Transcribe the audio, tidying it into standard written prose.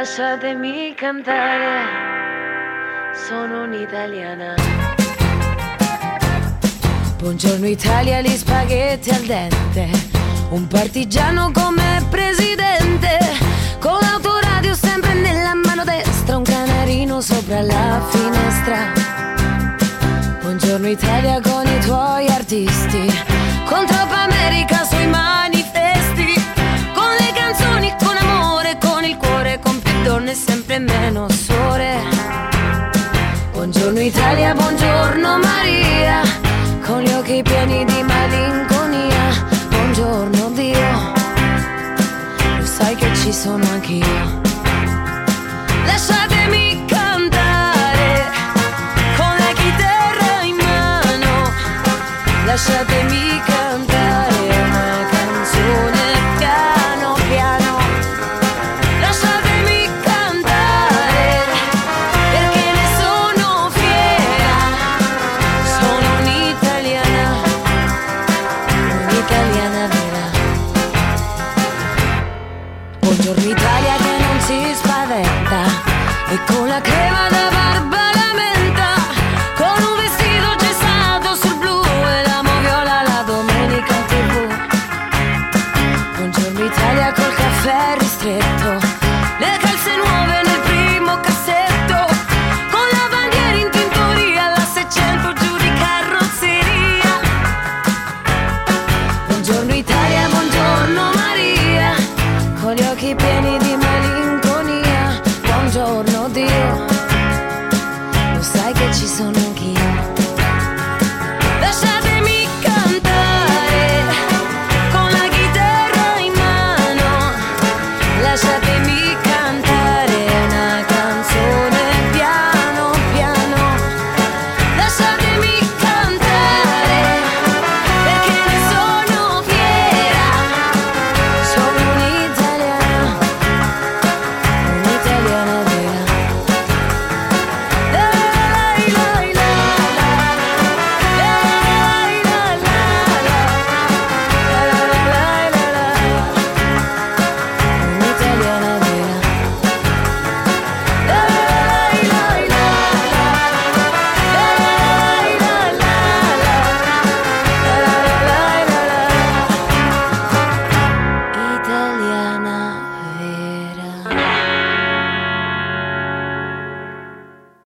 Lasciatemi cantare, sono un'italiana. Buongiorno Italia, gli spaghetti al dente, un partigiano come presidente, con l'autoradio sempre nella mano destra, un canarino sopra la finestra. Buongiorno Italia con i tuoi artisti, con troppa America sui manifesti, con le canzoni, con amore, con il cuore, con più donne e sempre meno sole. Buongiorno Italia, buongiorno Maria, con gli occhi pieni di malinconia. Buongiorno Dio, lo sai che ci sono anch'io. Lasciatemi cantare con la chitarra in mano, lasciatemi cantare.